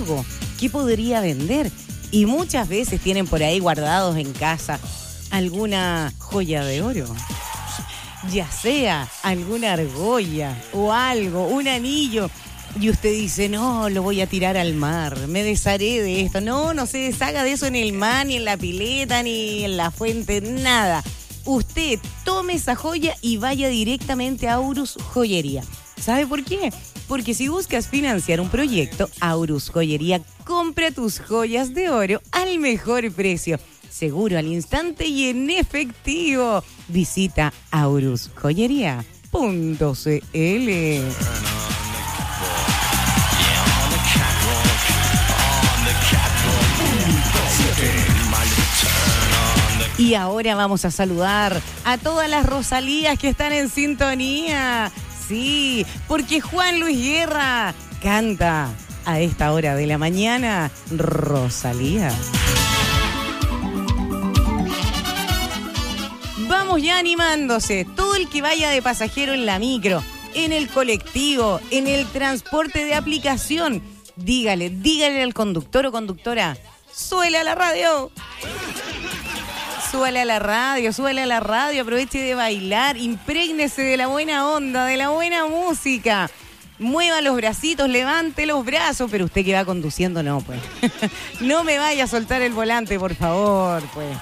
algo que podría vender. Y muchas veces tienen por ahí guardados en casa alguna joya de oro. Ya sea alguna argolla o algo, un anillo. Y usted dice, no, lo voy a tirar al mar, me desharé de esto. No se deshaga de eso en el mar, ni en la pileta, ni en la fuente, nada. Usted tome esa joya y vaya directamente a Aurus Joyería. ¿Sabe por qué? Porque si buscas financiar un proyecto, Aurus Joyería compra tus joyas de oro al mejor precio. Seguro, al instante y en efectivo. Visita aurusjoyería.cl. Y ahora vamos a saludar a todas las Rosalías que están en sintonía. Sí, porque Juan Luis Guerra canta a esta hora de la mañana Rosalía. Vamos ya animándose. Todo el que vaya de pasajero en la micro, en el colectivo, en el transporte de aplicación, dígale al conductor o conductora, súbele a la radio. Súbale a la radio, aproveche de bailar, imprégnese de la buena onda, de la buena música. Mueva los bracitos, levante los brazos, pero usted que va conduciendo no, pues. No me vaya a soltar el volante, por favor, pues.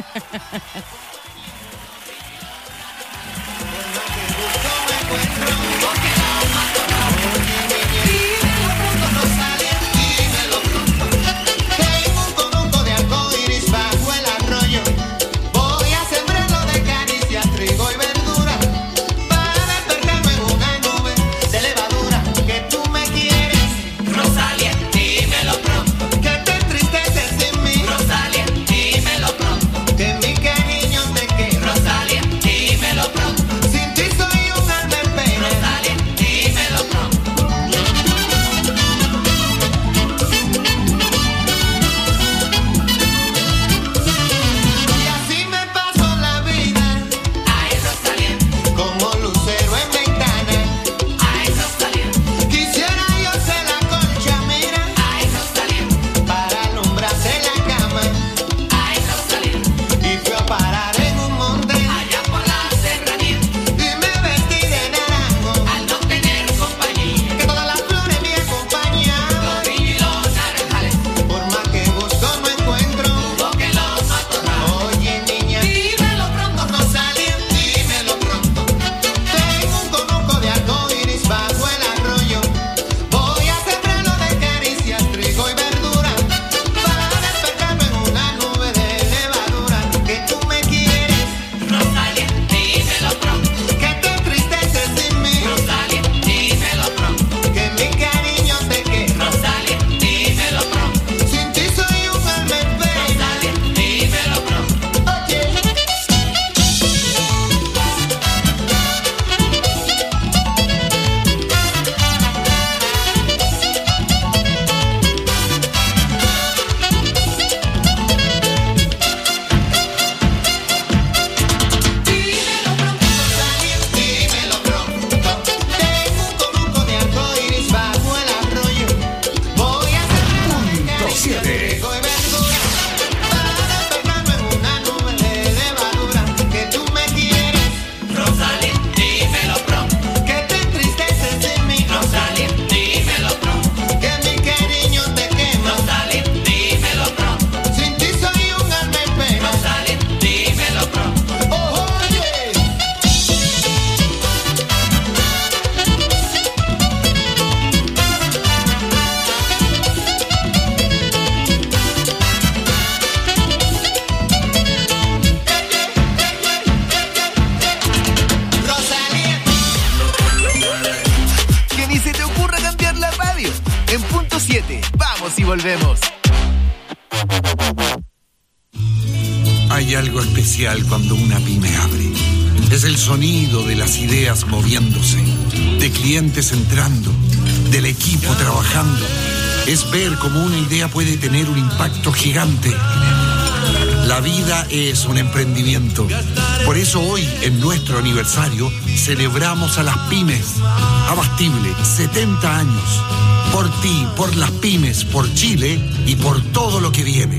Volvemos. Hay algo especial cuando una pyme abre. Es el sonido de las ideas moviéndose, de clientes entrando, del equipo trabajando. Es ver cómo una idea puede tener un impacto gigante La vida es un emprendimiento. Por eso hoy, en nuestro aniversario, celebramos a las pymes. Abastible, 70 años. Por ti, por las pymes, por Chile y por todo lo que viene.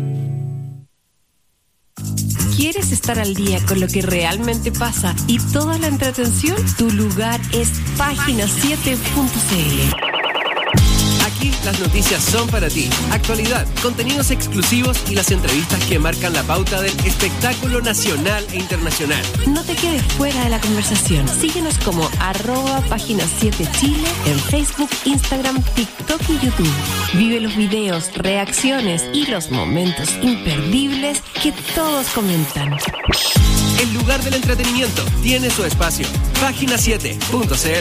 ¿Quieres estar al día con lo que realmente pasa y toda la entretención? Tu lugar es página7.cl. Aquí las noticias son para ti. Actualidad, contenidos exclusivos y las entrevistas que marcan la pauta del espectáculo nacional e internacional. No te quedes fuera de la conversación. Síguenos como @página7chile en Facebook, Instagram, TikTok y YouTube. Vive los videos, reacciones y los momentos imperdibles que todos comentan. El lugar del entretenimiento tiene su espacio. Página7.cl.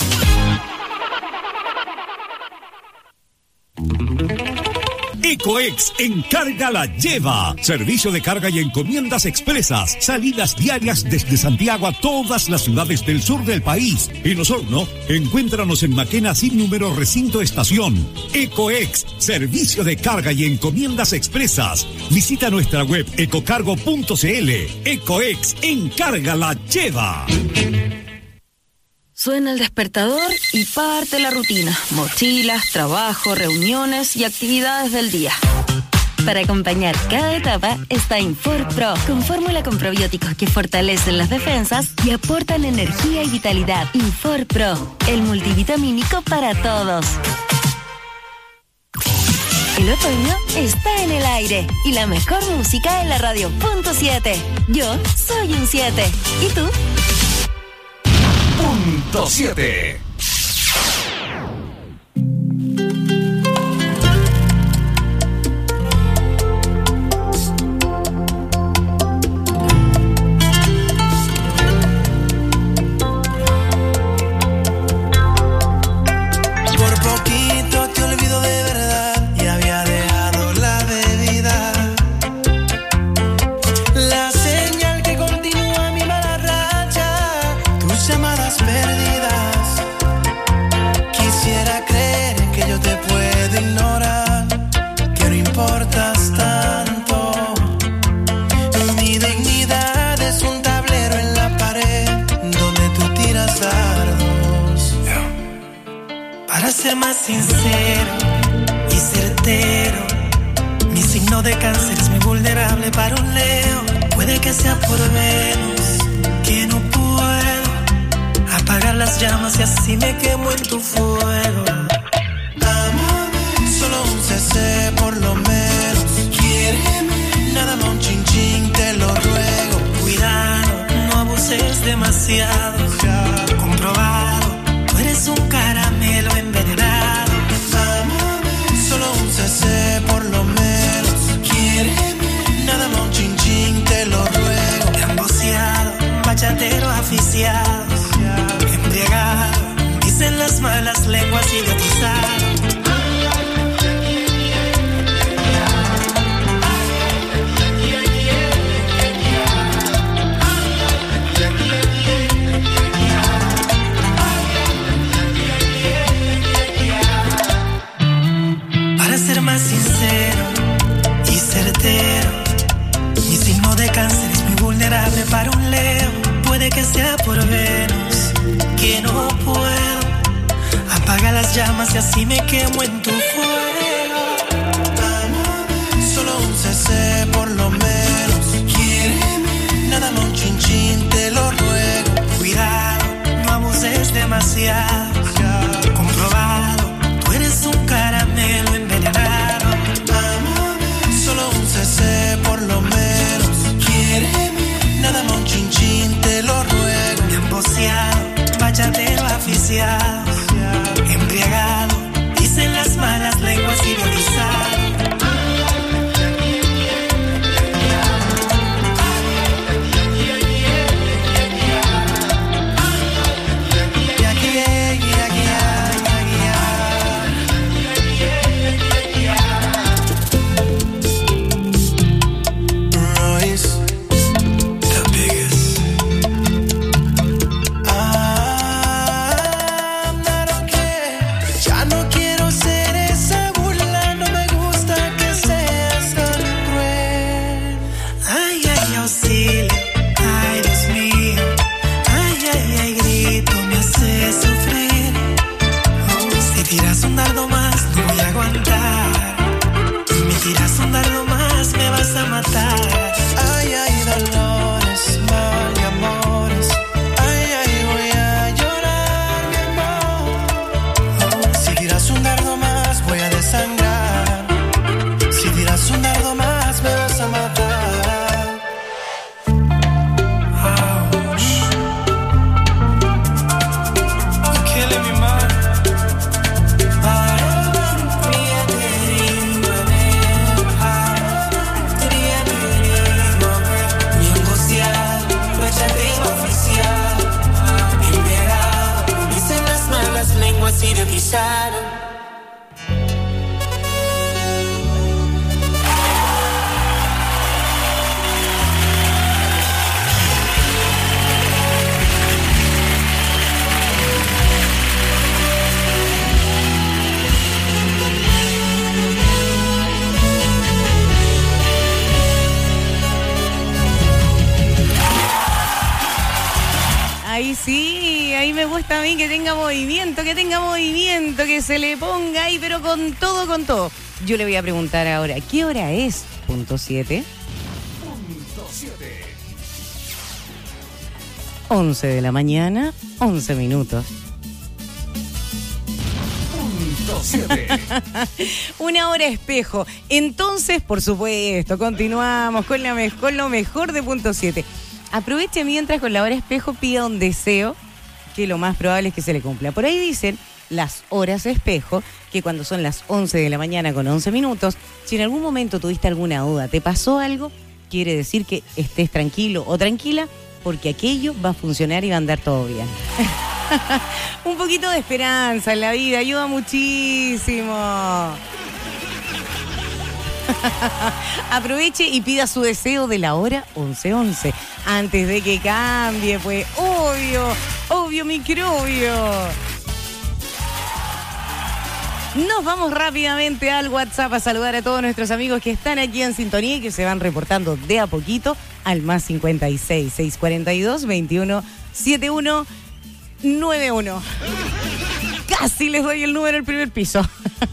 Ecoex Encarga la Lleva. Servicio de carga y encomiendas expresas. Salidas diarias desde Santiago a todas las ciudades del sur del país. En Osorno, encuéntranos en Maquena sin número recinto estación. Ecoex, servicio de carga y encomiendas expresas. Visita nuestra web ecocargo.cl. Ecoex Encarga la Lleva. Suena el despertador y parte la rutina. Mochilas, trabajo, reuniones y actividades del día. Para acompañar cada etapa está Infor Pro, con fórmula con probióticos que fortalecen las defensas y aportan energía y vitalidad. Infor Pro, el multivitamínico para todos. El otoño está en el aire y la mejor música en la radio .7. Yo soy un 7. ¿Y tú? Punto 7. Ser más sincero y certero, mi signo de cáncer es muy vulnerable para un Leo. Puede que sea por Venus, que no puedo apagar las llamas y así me quemo en tu fuego. Amame, solo un cc por lo menos. Quiéreme, nada más un chin chin, te lo ruego. Cuidado, no abuses demasiado. Comprobado, tú eres un caramelo envenenado. Amame, solo un cc por lo menos. Quiéreme, nada más un chin chin, te lo ruego. Emboceado, bachatero aficiado, embriagado, dicen las malas lenguas idiotizado. Ser más sincero y certero, mi signo de cáncer es muy vulnerable para un Leo. Puede que sea por Venus, que no puedo apagar las llamas y así me quemo en tu fuego. Amame, solo un cc por lo menos. Quiéreme, nada más un chin chin, te lo ruego. Cuidado, no abuses demasiado. Comprobado, tú eres un caramelo envenenado. Amame, solo un cc por lo menos. Quiéreme, nada más un chin chin, te lo ruego. Emboceado, bachatero aficiado, embriagado, dicen las malas lenguas ahí, que tenga movimiento, que se le ponga ahí, pero con todo, con todo. Yo le voy a preguntar ahora, ¿qué hora es? Punto 7. 11 de la mañana, 11 minutos. 7. Una hora espejo. Entonces, por supuesto, continuamos con lo mejor de punto 7. Aproveche mientras con la hora espejo pida un deseo que lo más probable es que se le cumpla. Por ahí dicen las horas espejo que cuando son las 11 de la mañana con 11 minutos, si en algún momento tuviste alguna duda, te pasó algo, quiere decir que estés tranquilo o tranquila porque aquello va a funcionar y va a andar todo bien. Un poquito de esperanza en la vida ayuda muchísimo. Aproveche y pida su deseo de la hora 11:11 antes de que cambie, pues obvio microbio. Nos vamos rápidamente al WhatsApp a saludar a todos nuestros amigos que están aquí en sintonía y que se van reportando de a poquito al más 56 642 21 71 91. Casi les doy el número al primer piso.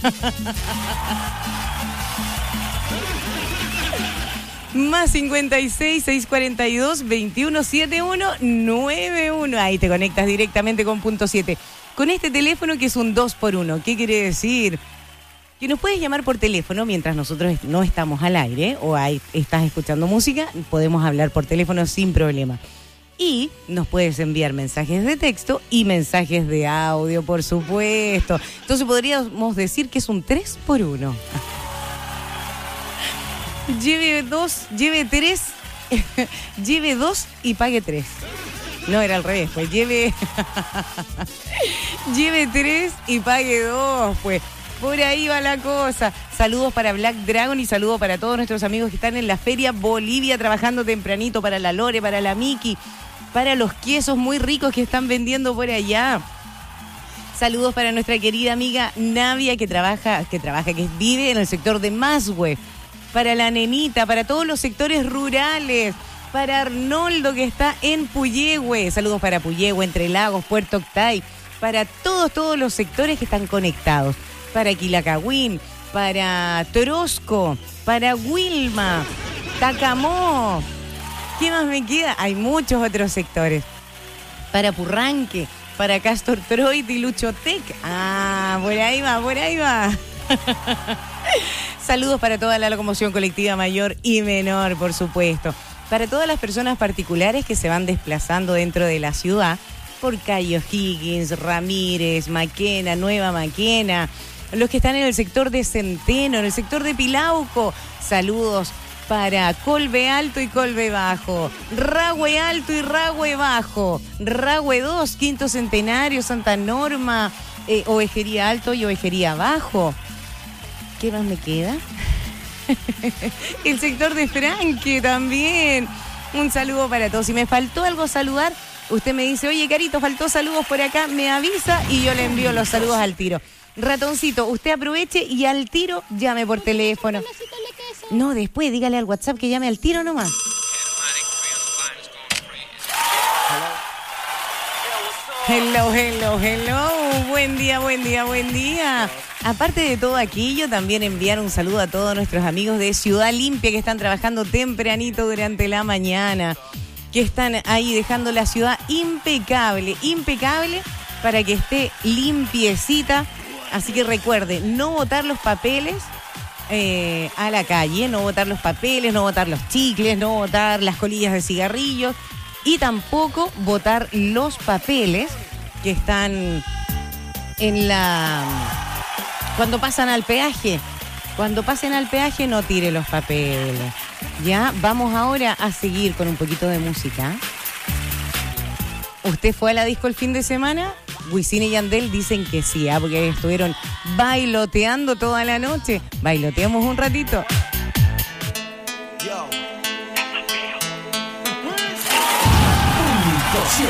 Más 56 642 21 71 91. Ahí te conectas directamente con punto 7. Con este teléfono que es un 2x1. ¿Qué quiere decir? Que nos puedes llamar por teléfono mientras nosotros no estamos al aire o estás escuchando música, podemos hablar por teléfono sin problema. Y nos puedes enviar mensajes de texto y mensajes de audio, por supuesto. Entonces podríamos decir que es un 3x1. Lleve 2, lleve 3, lleve 2 y pague 3. No, era al revés, pues lleve 3 y pague 2, pues. Por ahí va la cosa. Saludos para Black Dragon y saludos para todos nuestros amigos que están en la Feria Bolivia trabajando tempranito, para la Lore, para la Miki, para los quesos muy ricos que están vendiendo por allá. Saludos para nuestra querida amiga Navia que vive en el sector de Mashue. Para la nenita, para todos los sectores rurales, para Arnoldo que está en Puyehue. Saludos para Puyehue, Entre Lagos, Puerto Octay, para todos los sectores que están conectados. Para Quilacagüín, para Torosco, para Wilma, Tacamó. ¿Qué más me queda? Hay muchos otros sectores. Para Purranque, para Castor Troit y Luchotec. Ah, por ahí va. Saludos para toda la locomoción colectiva mayor y menor, por supuesto. Para todas las personas particulares que se van desplazando dentro de la ciudad, por Cayo Higgins, Ramírez, Maquena, Nueva Maquena, los que están en el sector de Centeno, en el sector de Pilauco. Saludos para Colbe Alto y Colbe Bajo, Rahue Alto y Rahue Bajo, Rahue 2, Quinto Centenario, Santa Norma, Ovejería Alto y Ovejería Bajo. ¿Qué más me queda? El sector de Franque también. Un saludo para todos. Si me faltó algo saludar, usted me dice, oye, Carito, faltó saludos por acá, me avisa y yo le envío los saludos al tiro. Ratoncito, usted aproveche y al tiro llame por teléfono. No, después dígale al WhatsApp que llame al tiro nomás. Hello. Buen día. Aparte de todo aquello, también enviar un saludo a todos nuestros amigos de Ciudad Limpia que están trabajando tempranito durante la mañana, que están ahí dejando la ciudad impecable para que esté limpiecita. Así que recuerde, no botar los papeles a la calle, no botar los papeles, no botar los chicles, no botar las colillas de cigarrillos y tampoco botar los papeles que están en la... Cuando pasan al peaje. Cuando pasen al peaje no tire los papeles. Ya, vamos ahora a seguir con un poquito de música. ¿Usted fue a la disco el fin de semana? Wisin y Yandel dicen que sí, porque estuvieron bailoteando toda la noche. Bailoteamos un ratito. Yo. 7.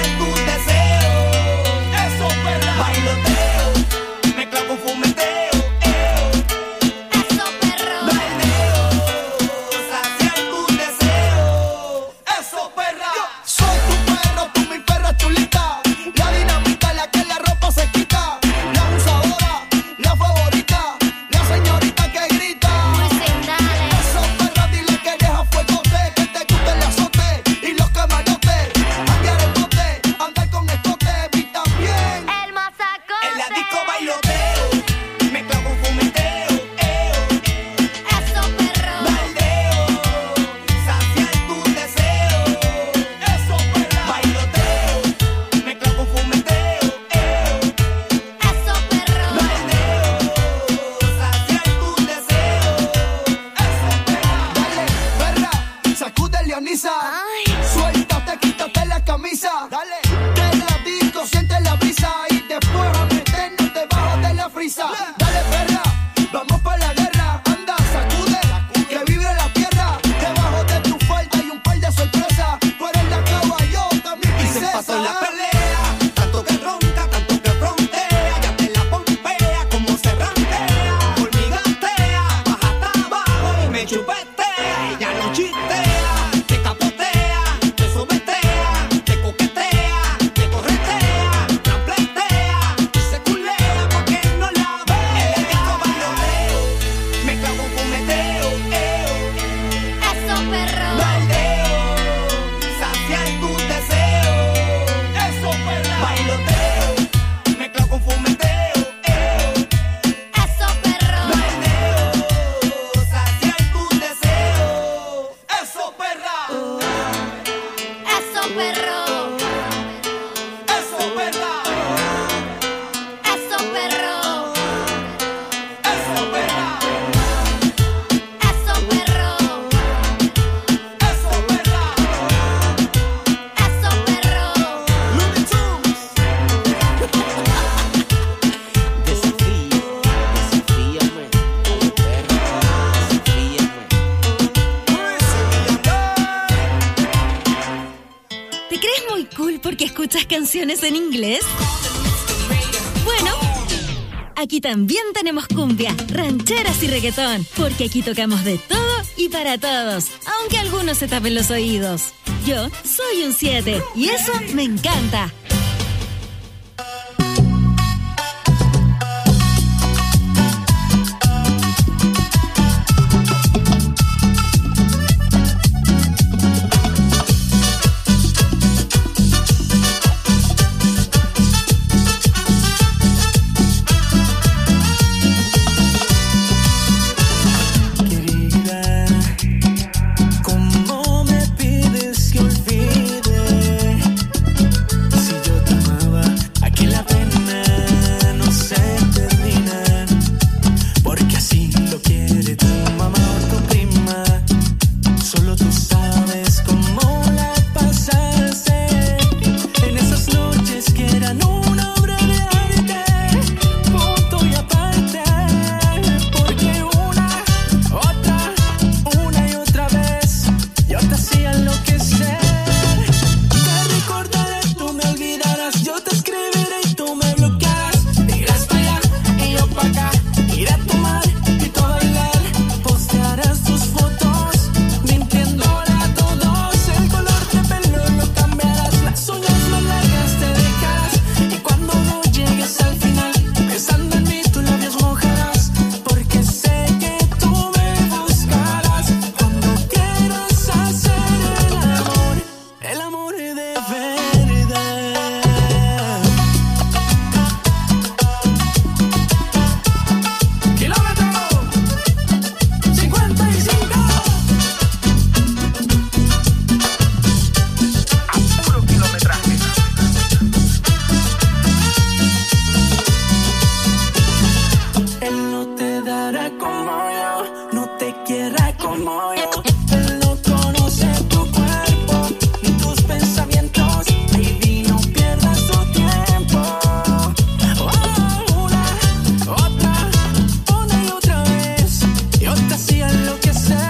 Me clavo fumeteo. Elianisa. Suéltate, quítate la camisa. Dale. De la disco, siente la brisa. Y después a meternos debajo de la frisa. Dale, perra, vamos pa' la guerra. Anda, sacude, que vibre la tierra. Debajo de tu falda hay un par de sorpresas. Tú eres la caballota, mi princesa. Y se pasó la pelea, tanto que ronca, tanto que frontea. Ya te la pompea, como se rantea. Hormigatea, baja hasta abajo y me chupetea. Ella no chistea, te capotea, te sobetea, te coquetea, te corretea, trampletea y se culea pa' que no la vea. El disco bailoteo, me clavo con fumeteo, eso perro. Baldeo, saciar tus deseos, eso perra. Bailoteo, me clavo con fumeteo, eso perro. Baldeo, saciar tus deseos, eso perra. Eso perro. Eso perra. Eso perro. Eso perra. Eso perro. Eso perra. Eso perro. Looney Tunes. Desafíame, dale perro, ¿Te crees muy cool porque escuchas canciones en inglés? Bueno, aquí también tenemos cumbia, rancheras y reggaetón, porque aquí tocamos de todo y para todos, aunque algunos se tapen los oídos. Yo soy un 7 y eso me encanta. Querida, ¿cómo me pides que olvide? Si yo te amaba, aquí la pena no se termina. Porque así lo quiere tu mamá o tu prima. Solo tú sabes cómo la pasaste en esas noches que eran una obra de arte, punto y aparte. Porque una y otra vez yo te hacía enloquecer. Te recordaré, tú me olvidarás, yo te escribiré y tú me bloquearás. Irás para allá y yo para acá, iré a tomar y tú a bailar. Postearás tus fotos, mintiéndole a todos. El color de pelo lo cambiarás, las uñas más largas te dejarás. Y cuando no llegues al final, pensando en mí tus labios mojarás. Porque sé que tú me buscarás cuando quieras hacer el amor de verdad. Kilómetro 55. A puro kilometraje. Él no te dará como yo, no te quiera como yo. Él no conoce tu cuerpo ni tus pensamientos. Baby, no pierdas tu tiempo. Una y otra vez yo te hacía enloquecer.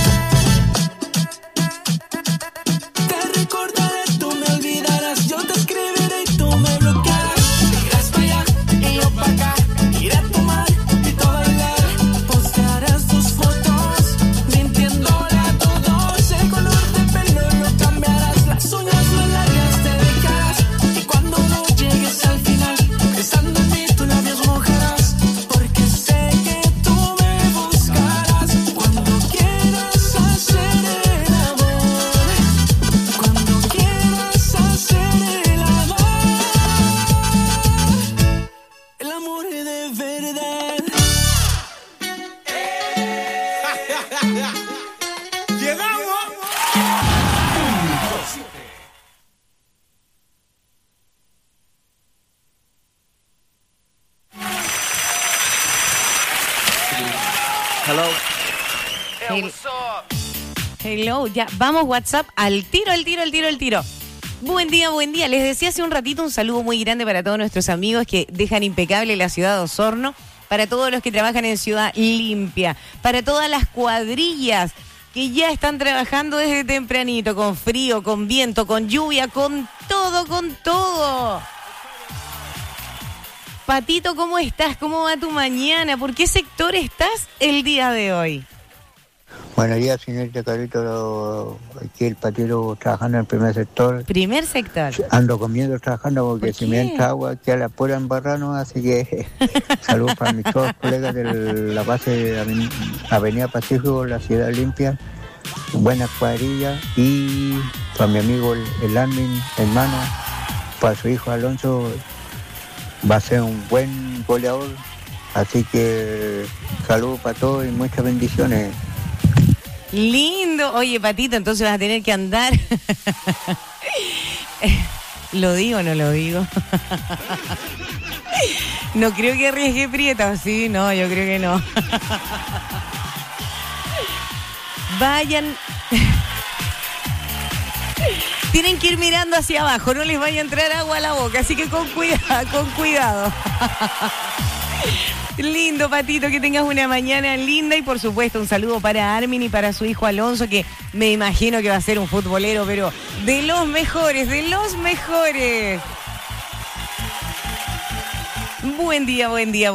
Te recordaré, tú me olvidarás, yo te escribiré y tú me bloquearás. Irás para allá y yo para acá, iré a tomar y tú a bailar. Postearás tus fotos, mintiéndole a todos. El color de pelo lo cambiarás, las uñas más largas te dejarás. Y cuando no llegues al final, pensando en mí tus labios mojarás. Porque sé que tú me buscarás cuando quieras hacer el amor. Cuando quieras hacer el amor de verdad. Llegamos. El- Hello, ya, vamos WhatsApp al tiro. Buen día. Les decía hace un ratito un saludo muy grande para todos nuestros amigos que dejan impecable la ciudad de Osorno, para todos los que trabajan en Ciudad Limpia, para todas las cuadrillas que ya están trabajando desde tempranito, con frío, con viento, con lluvia, con todo. Patito, ¿cómo estás? ¿Cómo va tu mañana? ¿Por qué sector estás el día de hoy? Buenos días, señorita Carito. Aquí el patero trabajando en el primer sector. Primer sector. Ando comiendo trabajando porque si me entra agua aquí a la pura embarrano, así que saludos para mis todos colegas de la base de Avenida Pacífico, la Ciudad Limpia. Buenas cuadrillas. Y para mi amigo el Armin, hermano, para su hijo Alonso, va a ser un buen goleador. Así que saludos para todos y muchas bendiciones. Lindo. Oye, Patito, entonces vas a tener que andar. ¿Lo digo o no lo digo? No creo que arriesgue Prieta, ¿sí? No, yo creo que no. Vayan. Tienen que ir mirando hacia abajo, no les vaya a entrar agua a la boca, así que con cuidado. Lindo, Patito, que tengas una mañana linda y por supuesto un saludo para Armin y para su hijo Alonso, que me imagino que va a ser un futbolero, pero de los mejores. Buen día.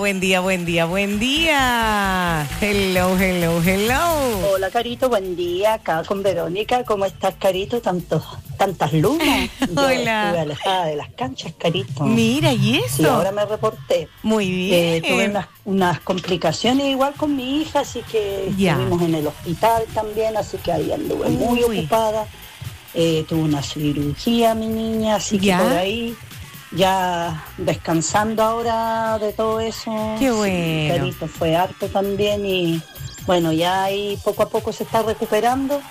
Hello. Hola, Carito, buen día. Acá con Verónica. ¿Cómo estás, Carito? Tantas lunas. Hola. Yo estuve alejada de las canchas, Carito. Mira, ¿y eso? Y ahora me reporté. Muy bien. Tuve unas complicaciones igual con mi hija, así que estuvimos en el hospital también, así que ahí anduve muy ocupada. Tuve una cirugía, mi niña, así que por ahí... Ya descansando ahora de todo eso. Qué bueno. Sí, Carito, fue harto también y bueno, ya ahí poco a poco se está recuperando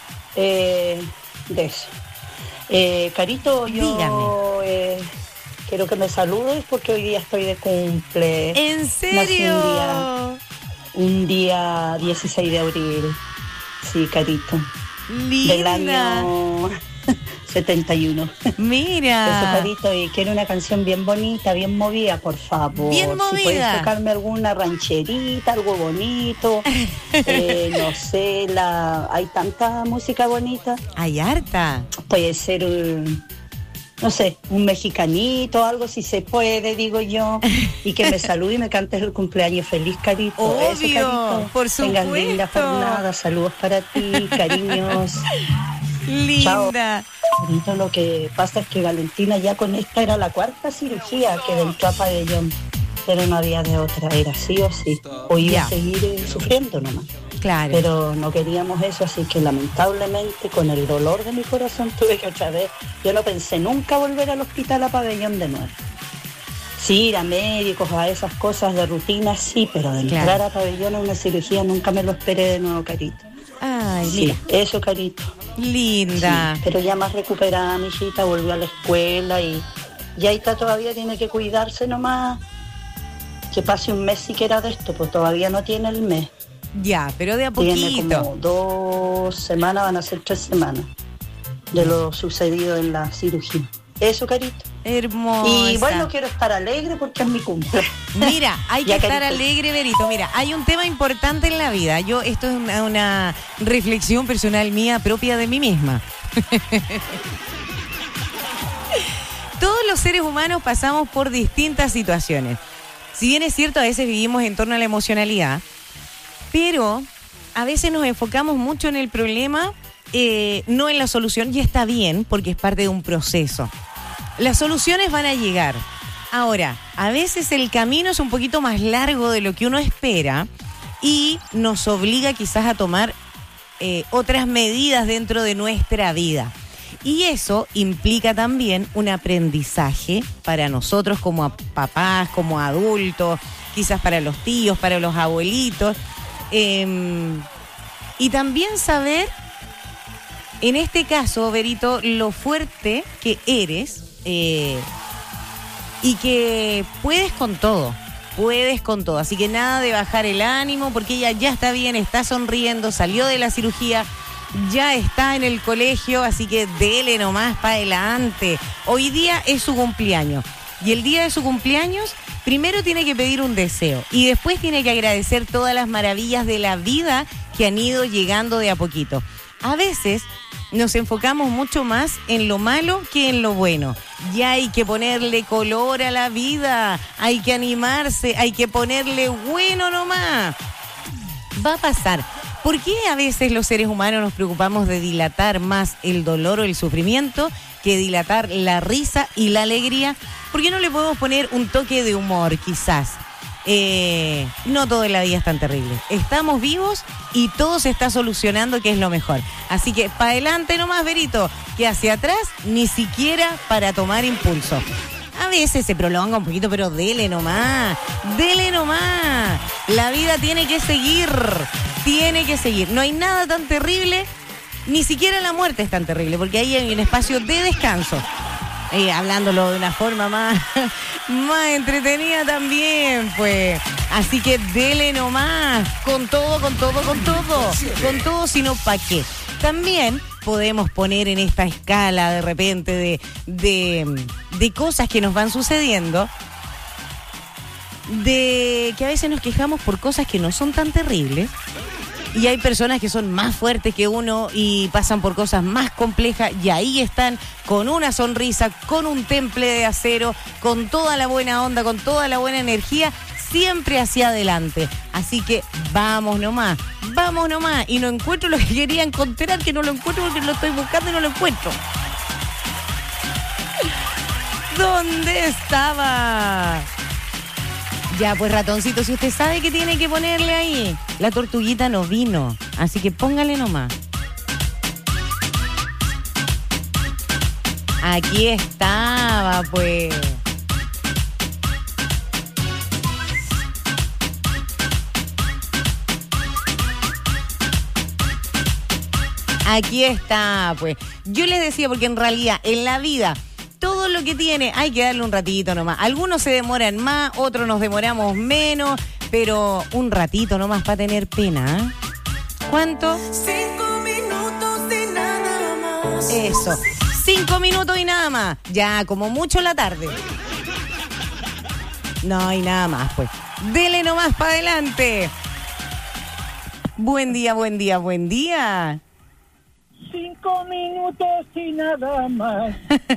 de eso. Carito, yo quiero que me saludes porque hoy día estoy de cumple. ¿En serio? Un día 16 de abril. Sí, Carito. Linda. Del año 71. Mira. Eso, Carito, y quiero una canción bien bonita, bien movida, por favor. Bien movida. Si puedes tocarme alguna rancherita, algo bonito. No sé, hay tanta música bonita. Hay harta. Puede ser, no sé, un mexicanito, algo si se puede, digo yo. Y que me salude y me cantes el cumpleaños feliz, Carito. Obvio, eso, Carito. por supuesto. Tengas linda jornada, saludos para ti, cariños. Linda. Chao. Carito, lo que pasa es que Valentina ya con esta era la 4ª cirugía que entró a pabellón, pero no había de otra, era sí o sí, o iba a seguir sufriendo nomás. Claro. Pero no queríamos eso, así que lamentablemente con el dolor de mi corazón tuve que otra vez, yo no pensé nunca volver al hospital a pabellón de nuevo. Sí, ir a médicos, a esas cosas de rutina, sí, pero de entrar a pabellón a una cirugía nunca me lo esperé de nuevo, Carito. Ay, sí, mira. Eso, Carito. Linda. Sí, pero ya más recuperada, mi hijita, volvió a la escuela y ya está, todavía tiene que cuidarse nomás. Que pase un mes siquiera de esto, pues todavía no tiene el mes. Ya, pero de a poquito. Tiene como 2 semanas, van a ser 3 semanas de lo sucedido en la cirugía. Eso, Carito. Hermosa. Y bueno, quiero estar alegre porque es mi cumple. Mira, hay que estar Carito. alegre, Verito. Mira, hay un tema importante en la vida. Esto es una reflexión personal mía, propia de mí misma. Todos los seres humanos pasamos por distintas situaciones. Si bien es cierto, a veces vivimos en torno a la emocionalidad, pero a veces nos enfocamos mucho en el problema, no en la solución, y está bien porque es parte de un proceso. Las soluciones van a llegar. Ahora, a veces el camino es un poquito más largo de lo que uno espera y nos obliga quizás a tomar otras medidas dentro de nuestra vida. Y eso implica también un aprendizaje para nosotros como papás, como adultos, quizás para los tíos, para los abuelitos. Y también saber, en este caso, Verito, lo fuerte que eres. Y que puedes con todo, así que nada de bajar el ánimo porque ella ya está bien, está sonriendo, salió de la cirugía, ya está en el colegio, así que dele nomás para adelante. Hoy día es su cumpleaños. Y el día de su cumpleaños, primero tiene que pedir un deseo. Y después tiene que agradecer todas las maravillas de la vida que han ido llegando de a poquito. A veces nos enfocamos mucho más en lo malo que en lo bueno. Ya hay que ponerle color a la vida, hay que animarse, hay que ponerle bueno nomás. Va a pasar. ¿Por qué a veces los seres humanos nos preocupamos de dilatar más el dolor o el sufrimiento que dilatar la risa y la alegría? ¿Por qué no le podemos poner un toque de humor, quizás? No todo en la vida es tan terrible. Estamos vivos y todo se está solucionando, que es lo mejor. Así que para adelante nomás, Verito, que hacia atrás ni siquiera para tomar impulso. A veces se prolonga un poquito, pero dele nomás. La vida tiene que seguir. No hay nada tan terrible, ni siquiera la muerte es tan terrible, porque ahí hay un espacio de descanso. Hablándolo de una forma más entretenida también, pues. Así que dele nomás, con todo, sino pa' qué. También podemos poner en esta escala de repente de cosas que nos van sucediendo, de que a veces nos quejamos por cosas que no son tan terribles. Y hay personas que son más fuertes que uno y pasan por cosas más complejas y ahí están con una sonrisa, con un temple de acero, con toda la buena onda, con toda la buena energía, siempre hacia adelante. Así que vamos nomás. Y no encuentro lo que quería encontrar, que no lo encuentro porque lo estoy buscando y no lo encuentro. ¿Dónde estaba? Ya, pues ratoncito, si usted sabe que tiene que ponerle ahí, la tortuguita no vino, así que póngale nomás. Aquí estaba, pues. Aquí está, pues. Yo les decía, porque en realidad, en la vida, todo lo que tiene hay que darle un ratito nomás. Algunos se demoran más, otros nos demoramos menos, pero un ratito nomás para tener pena, ¿eh? ¿Cuánto? 5 minutos y nada más. Eso, 5 minutos y nada más. Ya, como mucho la tarde. No hay nada más, pues. Dele nomás para adelante. Buen día. 5 minutos y nada más.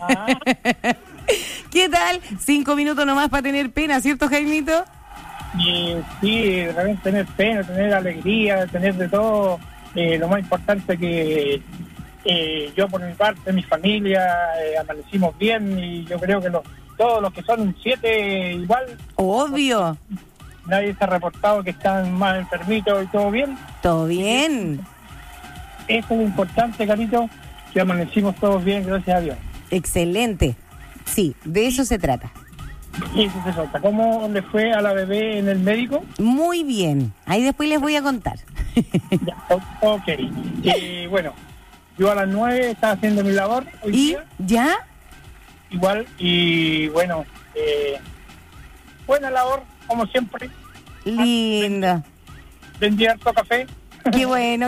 ¿Qué tal? 5 minutos nomás para tener pena, ¿cierto, Jaimito? Y sí, de repente tener pena, tener alegría, tener de todo. Lo más importante que yo por mi parte, mi familia, amanecimos bien y yo creo que todos los que son un 7 igual. Obvio. Nadie se ha reportado que están más enfermitos y todo bien. Todo bien. Eso es lo importante, Carito, que amanecimos todos bien, gracias a Dios. Excelente. Sí, de eso se trata. Eso se trata. ¿Cómo le fue a la bebé en el médico? Muy bien. Ahí después les voy a contar. Ya, ok. Bueno, yo a las 9 estaba haciendo mi labor hoy día. ¿Ya? Igual, y bueno, buena labor, como siempre. Linda. Vendí harto café. Qué bueno.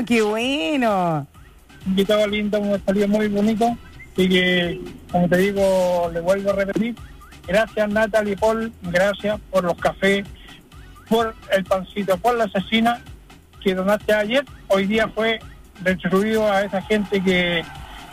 Y todo lindo, me salió muy bonito. Así que, como te digo, le vuelvo a repetir. Gracias, Natalie, Paul. Gracias por los cafés, por el pancito, por la cecina que donaste ayer. Hoy día fue retribuido a esa gente que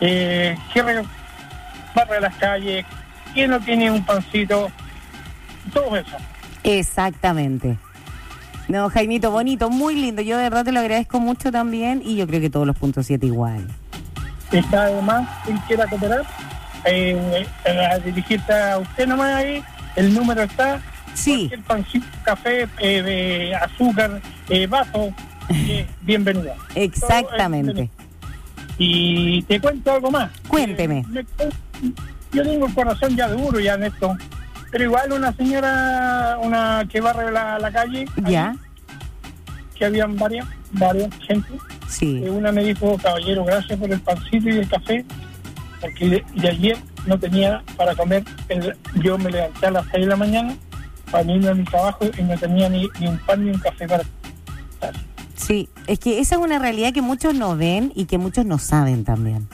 barre las calles, que no tiene un pancito, todo eso. Exactamente. No, Jaimito, bonito, muy lindo. Yo de verdad te lo agradezco mucho también y yo creo que todos los puntos 7 igual. Está además, quien quiera cooperar, a dirigirte a usted nomás ahí, el número está. Sí. Cualquier pancito, café, azúcar, vaso, bienvenido. Exactamente. Y te cuento algo más. Cuénteme. Yo tengo el corazón ya duro ya en esto. Pero igual una señora, una que barre la calle, ya, ahí, que habían varias gente. Sí. Una me dijo, caballero, gracias por el pancito y el café, porque de ayer no tenía para comer. Yo me levanté a las 6 de la mañana para irme a mi trabajo y no tenía ni un pan ni un café para estar. Sí, es que esa es una realidad que muchos no ven y que muchos no saben también.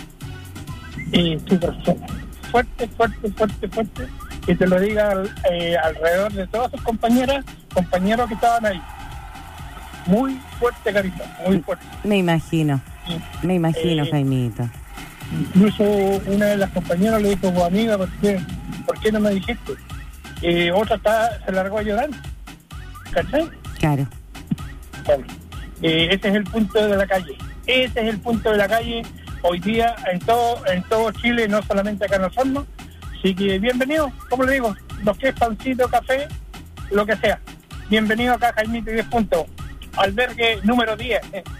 Súper fuerte, que te lo diga alrededor de todas sus compañeras, compañeros que estaban ahí. Muy fuerte, Carita, muy fuerte. Me imagino, Jaimito. Incluso una de las compañeras le dijo, pues, amiga, ¿por qué no me dijiste? Otra se largó a llorar, ¿cachai? Claro. Bueno, ese es el punto de la calle. Ese es el punto de la calle hoy día en todo Chile, no solamente acá en Los Hornos. Así que bienvenido, como le digo, lo que es pancito, café, lo que sea. Bienvenido acá, Jaimito 10 puntos. Albergue número 10.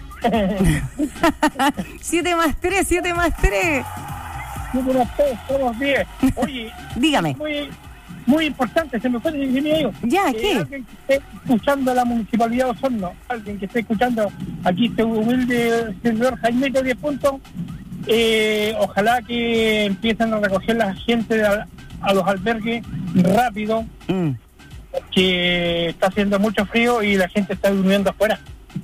7 más 3. 7 más 3, somos 10. Oye, dígame. Muy importante, se me fue de dinero. Ya, ¿qué? Alguien que esté escuchando a la Municipalidad de Osorno, alguien que esté escuchando aquí este humilde servidor Jaimito 10 puntos, ojalá que empiecen a recoger la gente a los albergues rápido, que está haciendo mucho frío y la gente está durmiendo afuera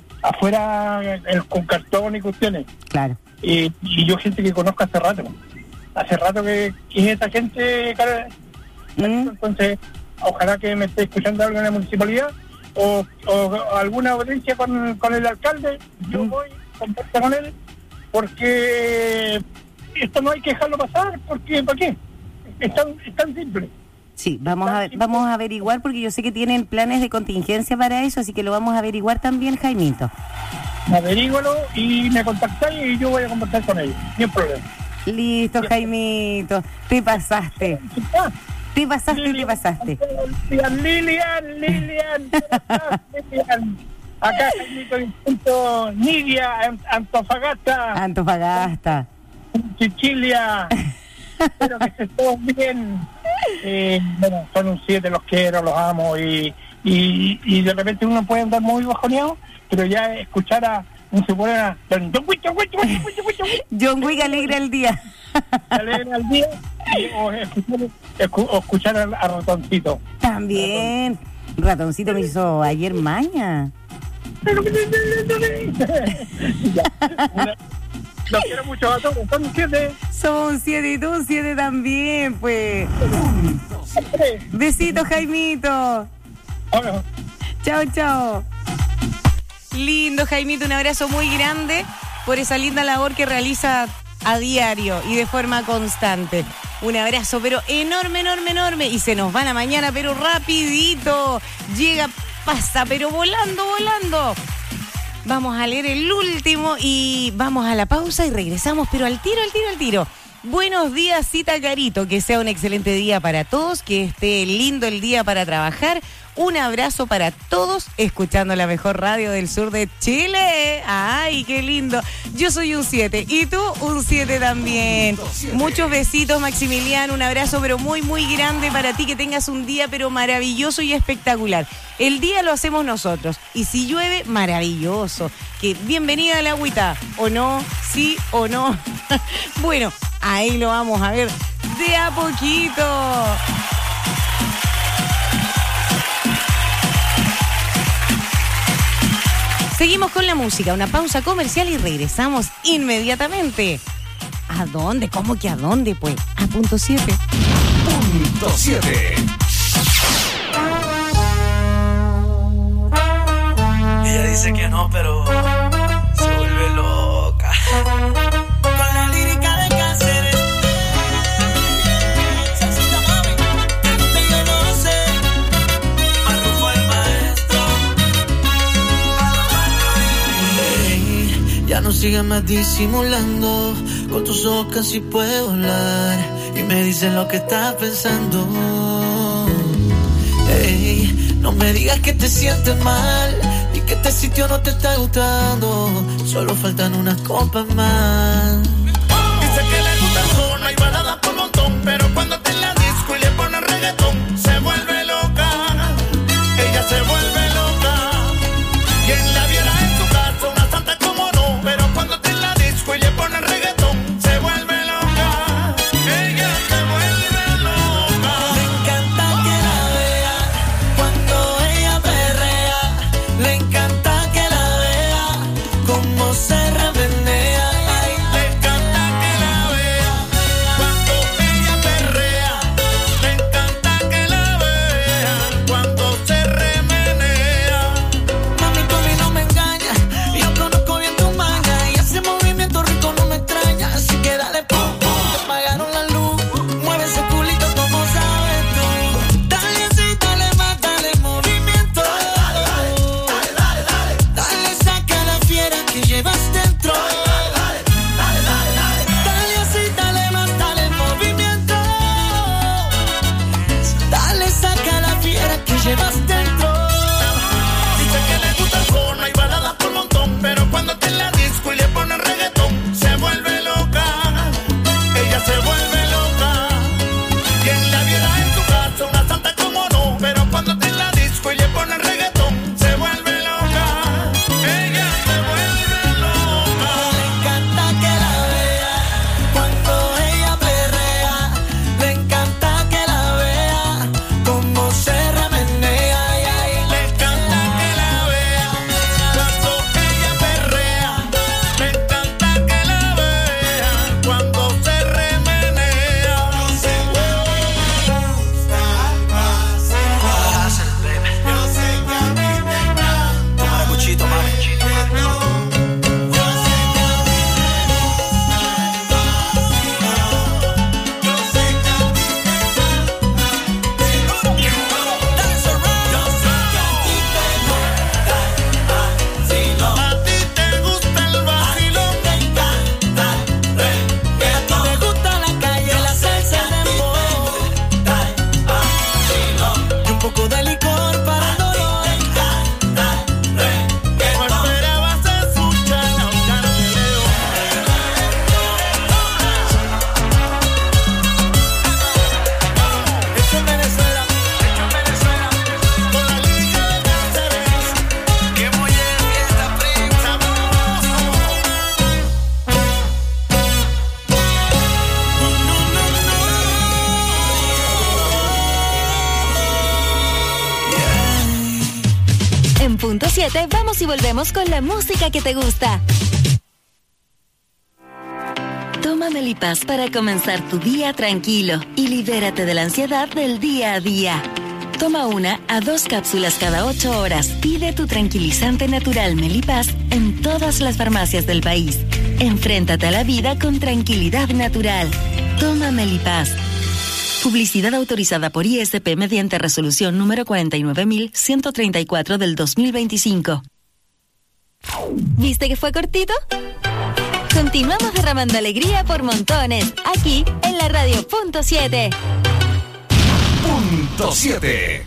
con cartón y cuestiones. Claro. Y yo gente que conozco hace rato que esa gente... Entonces, ojalá que me esté escuchando algo en la municipalidad o alguna audiencia con el alcalde. Yo voy a compartir con él, porque esto no hay que dejarlo pasar, porque ¿para qué? Es tan simple. Sí, vamos a averiguar, porque yo sé que tienen planes de contingencia para eso, así que lo vamos a averiguar también, Jaimito. Averígualo y me contactáis y yo voy a conversar con ellos, ni un problema. Listo, Jaimito, te pasaste. Te pasaste. Lilian. Acá Jaimito punto Nidia, Antofagasta. Chichilia. Espero que se todos bien. Bueno, son un 7, los quiero, los amo y de repente uno puede andar muy bajoneado, pero ya escuchar a un se pone a John Wick alegra el día. O escuchar a Ratoncito. También. Ratoncito me hizo ayer maña. Los quiero mucho a todos. Son 7. Son 7 y tú 7 también, pues. Besitos, Jaimito. Hola. Chao. Lindo, Jaimito, un abrazo muy grande por esa linda labor que realiza a diario y de forma constante. Un abrazo, pero enorme. Y se nos va la mañana, pero rapidito. Llega, pasa, pero volando. Vamos a leer el último y vamos a la pausa y regresamos, pero al tiro. Buenos días, Cita Carito. Que sea un excelente día para todos, que esté lindo el día para trabajar. Un abrazo para todos, escuchando la mejor radio del sur de Chile. ¡Ay, qué lindo! Yo soy un 7 y tú un 7 también. Muchos besitos, Maximiliano. Un abrazo, pero muy, muy grande para ti. Que tengas un día, pero maravilloso y espectacular. El día lo hacemos nosotros. Y si llueve, maravilloso. Que bienvenida a la agüita. ¿O no? ¿Sí o no? Bueno, ahí lo vamos a ver de a poquito. Seguimos con la música, una pausa comercial y regresamos inmediatamente. ¿A dónde? ¿Cómo que a dónde? Pues a punto 7. Punto 7. Ella dice que no, pero se vuelve loca. Con la lírica de Cáceres. Sasita mami, que yo no sé. Marrufo el maestro. Hey, ya no sigas más disimulando. Con tus ojos casi puedo hablar. Y me dices lo que estás pensando. Hey, no me digas que te sientes mal. Que este sitio no te está gustando, solo faltan unas copas más. Dice que le gusta el zona y baladas por montón, pero cuando está en la disco y le pone reggaetón, se vuelve loca, ella se vuelve loca. Quien la viera en su casa, una santa como no, pero cuando está en la disco y le pone reggaetón, se vuelve loca, ella se vuelve loca. Me encanta que la vea cuando ella perrea, le encanta que la vea. 100.7 vamos y volvemos con la música que te gusta. Toma Melipaz para comenzar tu día tranquilo y libérate de la ansiedad del día a día. Toma 1 a 2 cápsulas cada 8 horas. Pide tu tranquilizante natural Melipaz en todas las farmacias del país. Enfréntate a la vida con tranquilidad natural. Toma Melipaz. Publicidad autorizada por ISP mediante resolución número 49.134 del 2025. ¿Viste que fue cortito? Continuamos derramando alegría por montones, aquí en la Radio Punto 7. Punto 7.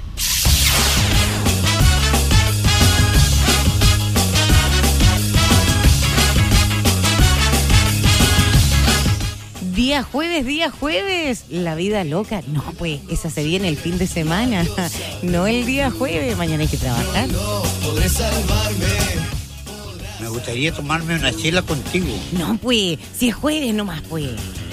Día jueves, la vida loca. No, pues, esa se viene el fin de semana, no el día jueves, mañana hay que trabajar. No podré salvarme. Me gustaría tomarme una chela contigo. No, pues, si es jueves nomás, pues.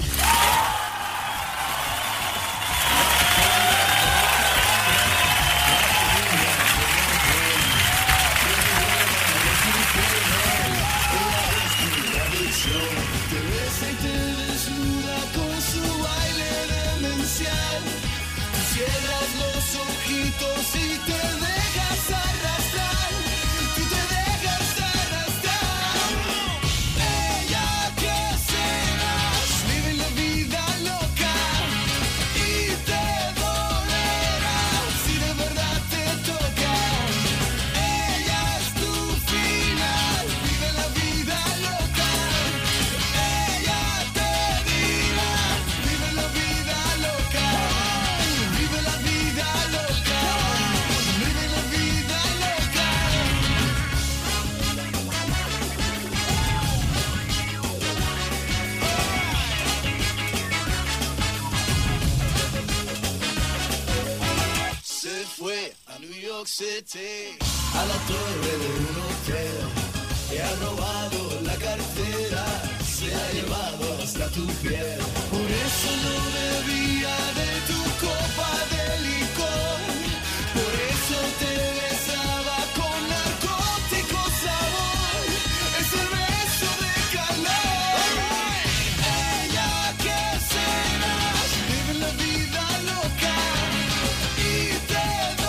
City, a la torre de un hotel, te ha robado la cartera, se ha llevado hasta tu piel. Por eso no bebía de tu copa de licor, por eso te besaba con narcótico sabor, ese beso de calor. Ella que serás, vive la vida loca y te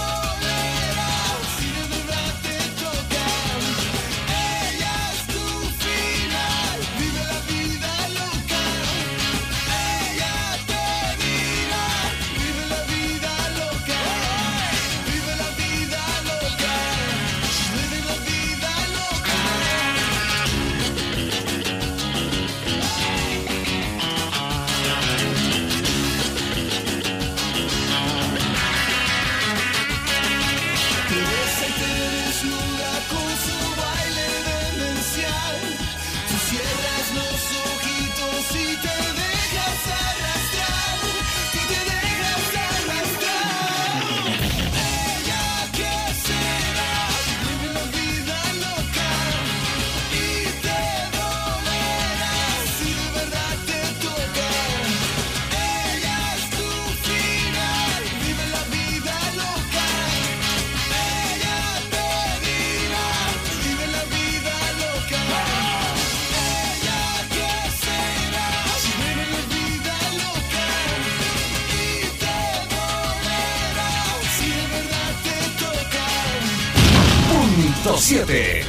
Punto 7.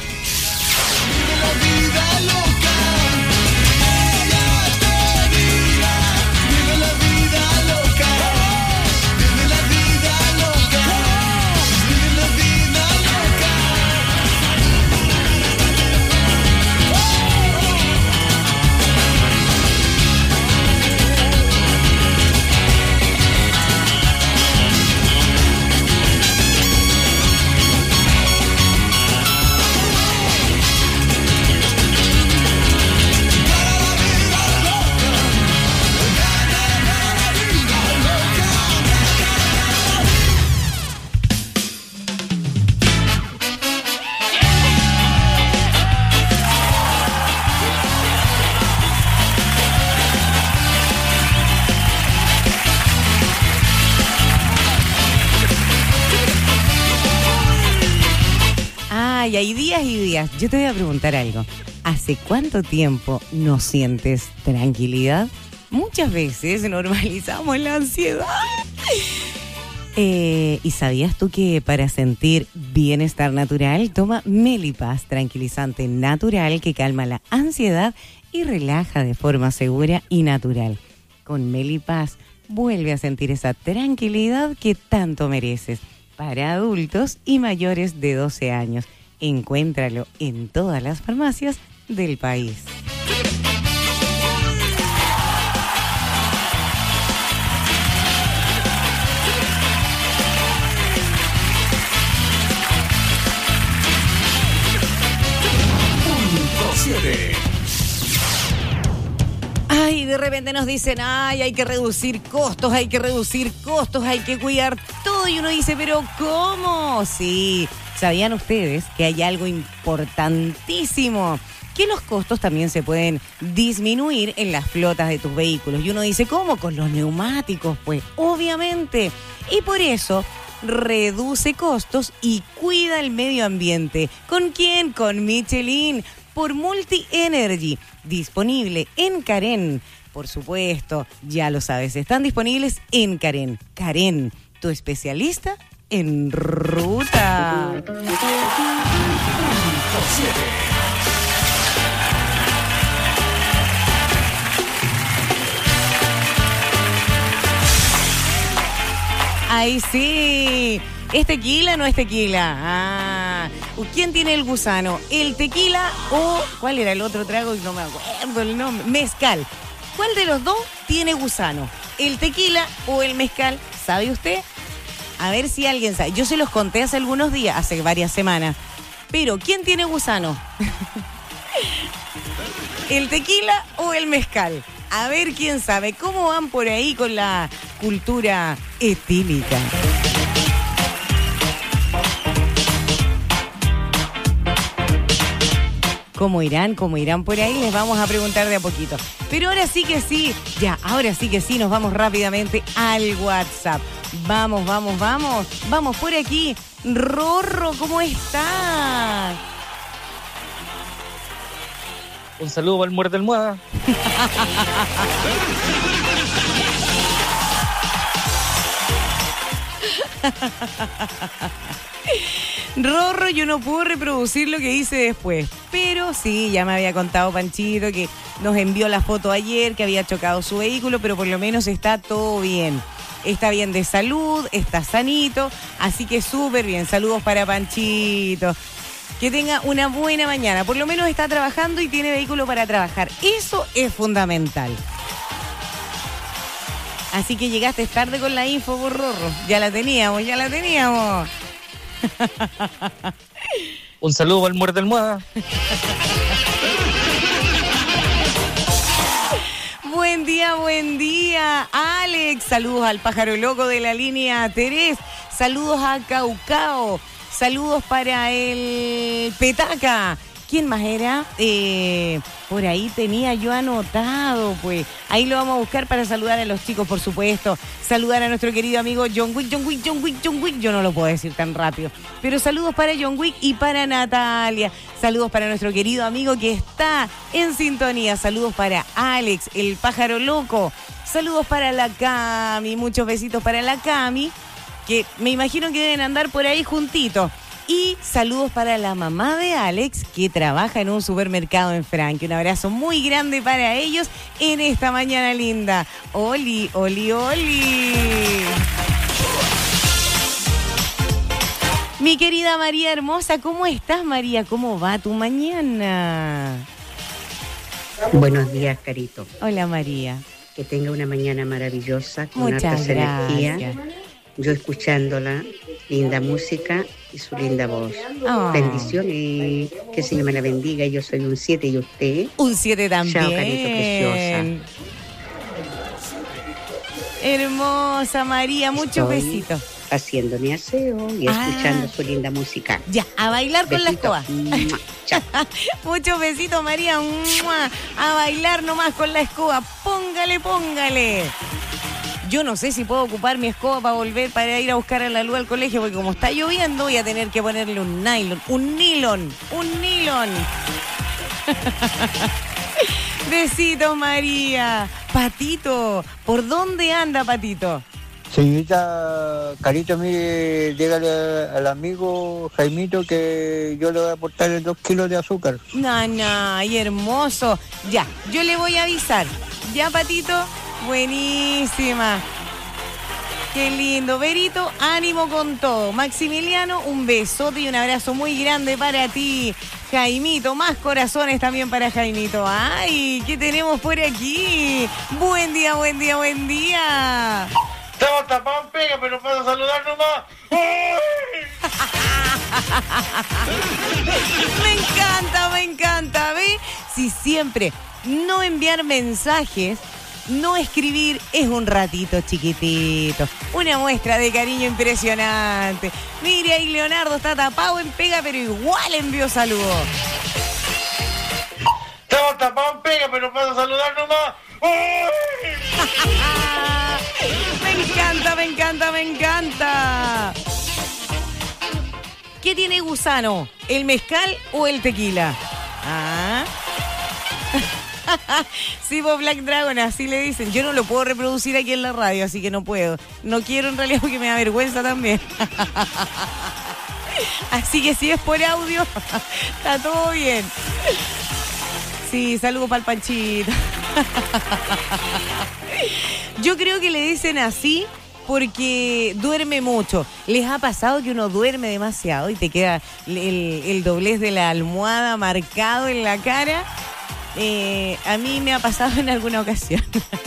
y hay días y días. Yo te voy a preguntar algo. ¿Hace cuánto tiempo no sientes tranquilidad? Muchas veces normalizamos la ansiedad. ¿Y sabías tú que para sentir bienestar natural, toma Melipaz, tranquilizante natural que calma la ansiedad y relaja de forma segura y natural? Con Melipaz vuelve a sentir esa tranquilidad que tanto mereces. Para adultos y mayores de 12 años. Encuéntralo en todas las farmacias del país. Ay, de repente nos dicen, ay, hay que reducir costos, hay que cuidar todo. Y uno dice, ¿pero cómo? Sí, ¿sabían ustedes que hay algo importantísimo? Que los costos también se pueden disminuir en las flotas de tus vehículos. Y uno dice, ¿cómo? Con los neumáticos, pues, obviamente. Y por eso reduce costos y cuida el medio ambiente. ¿Con quién? Con Michelin. Por Multi Energy, disponible en Carén. Por supuesto, ya lo sabes, están disponibles en Carén. Carén, tu especialista en ruta. ¡Ay, sí! ¿Es tequila o no es tequila? Ah, ¿quién tiene el gusano? ¿El tequila o cuál era el otro trago? No me acuerdo el nombre. Mezcal. ¿Cuál de los dos tiene gusano? ¿El tequila o el mezcal? ¿Sabe usted? A ver si alguien sabe. Yo se los conté hace algunos días, hace varias semanas. Pero, ¿quién tiene gusano? ¿El tequila o el mezcal? A ver quién sabe. ¿Cómo van por ahí con la cultura etílica? ¿Cómo irán por ahí? Les vamos a preguntar de a poquito. Pero ahora sí que sí, nos vamos rápidamente al WhatsApp. Vamos. Vamos por aquí. Rorro, ¿cómo estás? Un saludo para el muerte almohada. Rorro, yo no puedo reproducir lo que hice después, pero sí, ya me había contado Panchito que nos envió la foto ayer, que había chocado su vehículo, pero por lo menos está todo bien. Está bien de salud, está sanito, así que súper bien. Saludos para Panchito. Que tenga una buena mañana. Por lo menos está trabajando y tiene vehículo para trabajar. Eso es fundamental. Así que llegaste tarde con la info, por Rorro. Ya la teníamos. Un saludo para el muerte almohada. Buen día, Alex. Saludos al pájaro loco de la línea Terés. Saludos a Caucao. Saludos para el Petaca. ¿Quién más era? Por ahí tenía yo anotado, pues. Ahí lo vamos a buscar para saludar a los chicos, por supuesto. Saludar a nuestro querido amigo John Wick. Yo no lo puedo decir tan rápido. Pero saludos para John Wick y para Natalia. Saludos para nuestro querido amigo que está en sintonía. Saludos para Alex, el pájaro loco. Saludos para la Cami. Muchos besitos para la Cami, que me imagino que deben andar por ahí juntitos. Y saludos para la mamá de Alex, que trabaja en un supermercado en Franque. Un abrazo muy grande para ellos en esta mañana linda. Oli. Mi querida María hermosa, ¿cómo estás, María? ¿Cómo va tu mañana? Buenos días, Carito. Hola, María. Que tenga una mañana maravillosa, con muchas hartas gracias. energía. Yo escuchándola, linda música y su linda voz. Oh. Bendiciones y que el Señor me la bendiga. Yo soy un 7 y usted. Un 7 también. Chao, Carito preciosa. Hermosa María, muchos besitos. Haciendo mi aseo y escuchando su linda música. Ya, a bailar con Besito. la escoba. Chao. Muchos besitos, María. ¡Mua! A bailar nomás con la escoba. Póngale. Yo no sé si puedo ocupar mi escoba para volver para ir a buscar a la luz al colegio, porque como está lloviendo voy a tener que ponerle un nylon. Besitos, María. Patito, ¿por dónde anda, Patito? Señorita Carito, mire, dígale al amigo Jaimito que yo le voy a aportar 2 kilos de azúcar. Ay, hermoso. Ya, yo le voy a avisar. Ya, Patito, buenísima. Qué lindo. Berito, ánimo con todo. Maximiliano, un besote y un abrazo muy grande para ti. Jaimito, más corazones también para Jaimito. Ay, ¿qué tenemos por aquí? Buen día. Estamos tapados en pega, pero puedo saludar nomás. Me encanta, ¿ve? Si siempre no enviar mensajes, no escribir, es un ratito chiquitito. Una muestra de cariño impresionante. Mire, ahí Leonardo está tapado en pega, pero igual envió saludos. Estamos tapados en pega, pero puedo saludar nomás. Me encanta. ¿Qué tiene Gusano? ¿El mezcal o el tequila? Sí, vos Black Dragon, así le dicen. Yo no lo puedo reproducir aquí en la radio, así que no puedo. No quiero en realidad porque me da vergüenza también. Así que si es por audio, está todo bien. Sí, saludo para el Panchito. Yo creo que le dicen así porque duerme mucho. ¿Les ha pasado que uno duerme demasiado y te queda el doblez de la almohada marcado en la cara? A mí me ha pasado en alguna ocasión.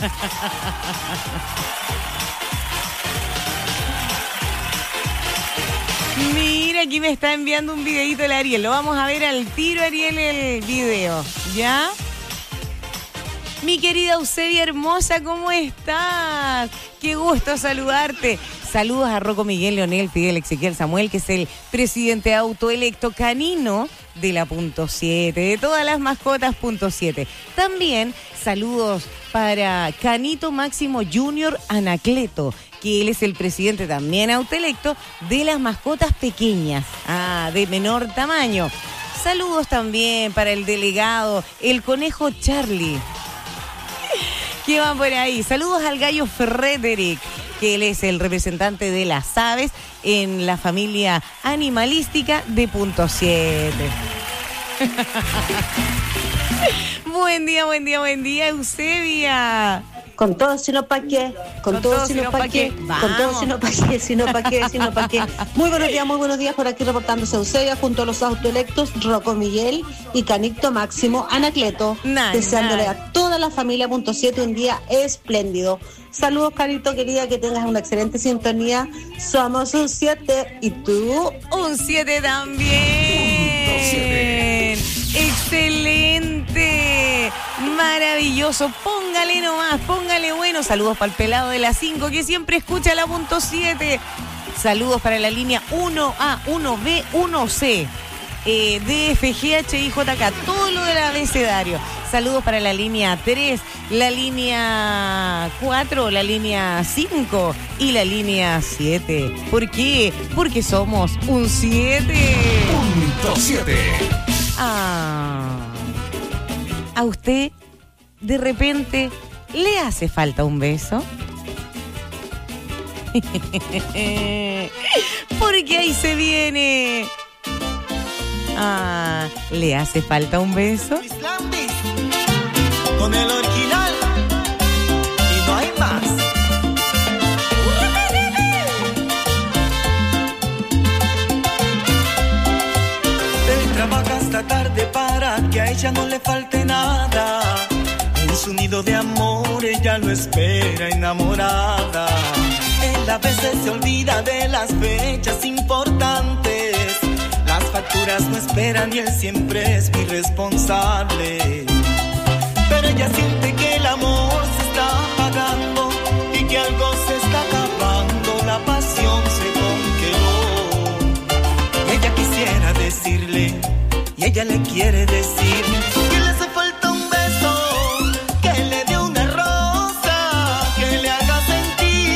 Mira, aquí me está enviando un videito el Ariel. Lo vamos a ver al tiro, Ariel, el video. ¿Ya? Mi querida Eusebia hermosa, ¿cómo estás? Qué gusto saludarte. Saludos a Rocco Miguel, Leonel, Fidel, Ezequiel, Samuel, que es el presidente autoelecto canino de la .7, de todas las mascotas .7. También saludos para Canito Máximo Junior Anacleto, que él es el presidente también autoelecto de las mascotas pequeñas, de menor tamaño. Saludos también para el delegado, el conejo Charlie. ¿Qué va por ahí? Saludos al gallo Frederick, que él es el representante de las aves en la familia animalística de .7. Buen día, Eusebia. Con todo, sino pa' qué. Con todo, sino pa' qué. Con todo, sino pa' qué, sino pa' qué. Muy buenos días por aquí reportándose Eusebia junto a los autoelectos Rocco Miguel y Canito Máximo Anacleto. Deseándole a toda la familia .7 un día espléndido. Saludos, Carito, querida, que tengas una excelente sintonía. Somos un 7 y tú un 7 también. Excelente, maravilloso. Póngale nomás, póngale bueno. Saludos para el pelado de la 5 que siempre escucha la .7. Saludos para la línea 1A, 1B, 1C. DFG, HIJK, todo lo del abecedario. Saludos para la línea 3, la línea 4, la línea 5 y la línea 7. ¿Por qué? Porque somos un 7. .7. ¿A usted de repente le hace falta un beso? Porque ahí se viene. ¿Le hace falta un beso? Con el original y no hay más. Él trabaja hasta tarde para que a ella no le falte nada. En su nido de amor ella lo espera enamorada. Él a veces se olvida de las fechas importantes. Las facturas no esperan y él siempre es mi responsable. Pero ella siente que el amor se está apagando y que algo se está acabando, la pasión se congeló. Y ella quisiera decirle, y ella le quiere decir, que le hace falta un beso, que le dé una rosa, que le haga sentir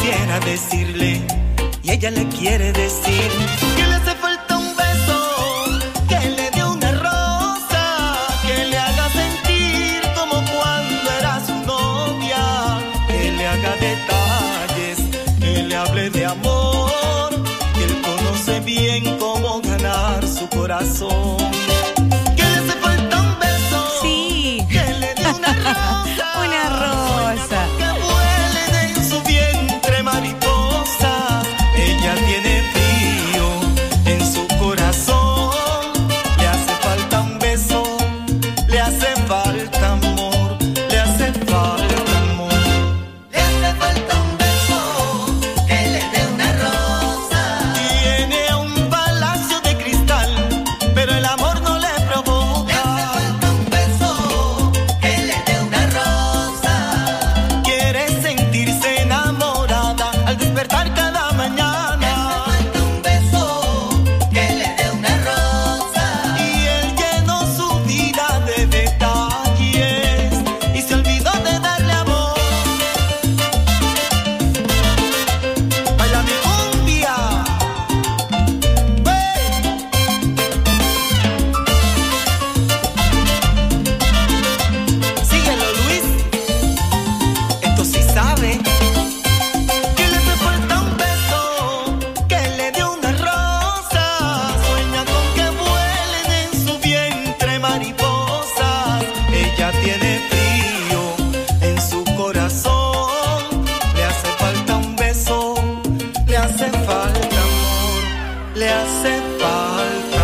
quisiera decirle y ella le quiere decir que le hace falta un beso, que le dé una rosa, que le haga sentir como cuando era su novia, que le haga detalles, que le hable de amor, que él conoce bien cómo ganar su corazón. Que le hace falta un beso, sí, que le dé una rosa, una rosa. que vuelen en su vientre mariposas. Ella tiene frío en su corazón. Le hace falta un beso, le hace falta amor, le hace falta amor. Le hace falta un beso, que le dé una rosa. Tiene un palacio de cristal, pero el amor no le provoca. Le hace falta un beso, que le dé una rosa. Quiere sentirse enamorada al despertar cada mañana. Le hace falta un beso, que le dé una rosa. Y él llenó su vida de detalles y se olvidó de darle amor. Baila mi cumbia. Síguelo, Luis. Esto sí sabe. Que le hace falta un beso, que le dé una rosa. Sueña con que vuelen en su vientre mariposas. Ella tiene frío en su corazón. Le hace falta un beso, le hace falta amor, le hace falta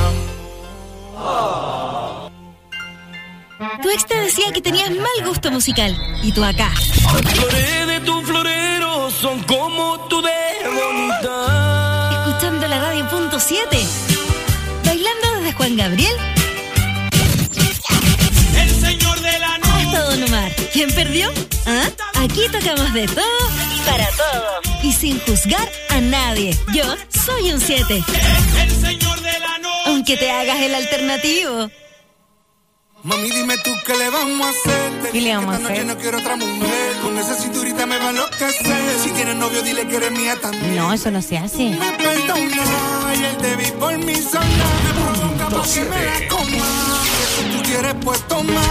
amor. Tu ex te decía que tenías mal gusto musical. Y tú acá, Las flores de tu florero son como tu de bonita. escuchando la radio punto 7. Bailando desde Juan Gabriel El señor de la hasta Don Omar. ¿Quién perdió? ¿Ah? Aquí tocamos de todo para todos. Y sin juzgar a nadie. Yo soy un 7. El señor de la noche. Aunque te hagas el alternativo. Mami, dime tú qué le vamos a hacer. ¿Qué le vamos a Esta noche hacer? no quiero otra mujer. Con esa cinturita me va a enloquecer. Si tienes novio, dile que eres mía también. No, eso no se hace. Me perdona, ayer te vi por mi zona. Me provoca porque me la coma. Eso tú quieres, pues toma.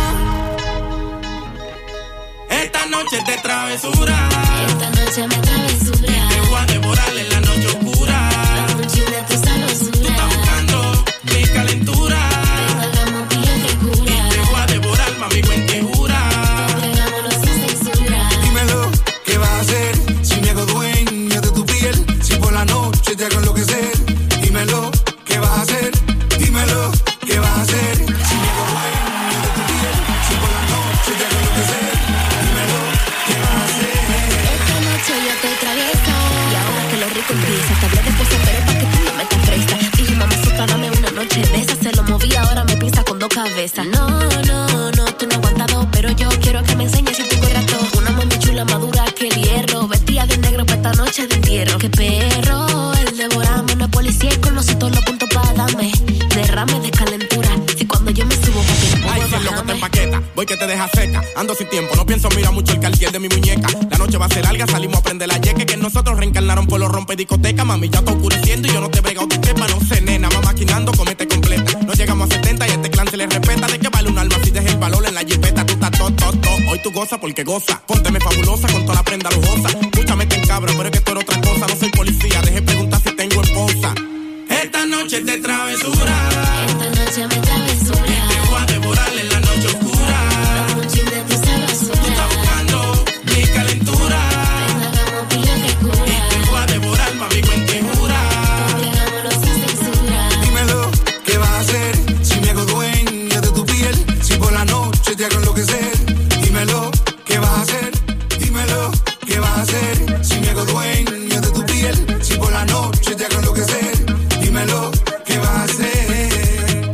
Esta noche es de travesura. Esta noche me travesura. Te voy a devorar en la noche oscura. Dame un chin de tu sabrosura. Tú estás buscando mi calentura. Hagamos bien de cura. Te voy a devorar, mami, cuente jura. Entregámonos sin censura. Dímelo, ¿qué vas a hacer? Si me hago dueño de tu piel. Si por la noche te hago enloquecer. Dímelo, ¿qué vas a hacer? Dímelo, ¿qué vas a hacer? Si me hago dueño de tu piel. Si por la noche te hago enloquecer. Dímelo, ¿qué vas a hacer? Esta noche yo te travieso. Y ahora que lo rico empieza, te hablé después, pero pa' que tú no me estás presta. Dije, mamazota, dame una noche de esa. Se lo moví, ahora me pisa con dos cabezas. No, tú no has aguantado, pero yo quiero que me enseñes si tengo rato. Una mami chula, madura que el hierro. Vestida de negro para esta noche de entierro. Qué perro, el devorame. No es policía y con nosotros los puntos para darme. Derrame de calentura. Si cuando yo me subo, papi, no Ay, puedo si el loco te bajarme. empaqueta, voy que te deja seca. Ando sin tiempo, no pienso mirar mucho el cartier de mi muñeca. La noche va a ser larga, salimos a prender la yeque. Que nosotros reencarnaron por los rompe discoteca. Mami, ya está oscureciendo y yo no te brego tu quepa. No sé, nena, va maquinando, comete completa. No llegamos a 70 y a este clan se le respeta. ¿De qué vale un alma si dejas el valor en la jipeta? Tú estás todo. Hoy tú goza porque goza. Pónteme fabulosa con toda la prenda lujosa. Escúchame, te encabro, pero es que tú eres otra cosa. No soy policía, deje preguntar si tengo esposa. Esta noche es de travesura. Esta noche me travesura. Te voy a devorar en la noche oscura. Dame un chin de tu sabrosura. Tú estás buscando mi calentura. Hagamos bien de cura. Te voy a devorar, mami, cuente jura. Entregámonos sin censura. Dímelo, ¿qué vas a hacer? Si me hago dueño de tu piel. Si por la noche te hago enloquecer. Dímelo, ¿qué vas a hacer? Dímelo, ¿qué vas a hacer? Si me hago dueño de tu piel. Si por la noche te hago enloquecer. Dímelo, ¿qué vas a hacer?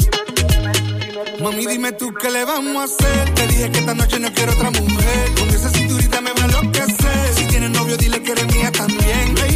Mami, dime tú qué le vamos a hacer. Te dije que esta noche no quiero otra mujer. Con esa cinturita me va a enloquecer. Si tienes novio, dile que eres mía también.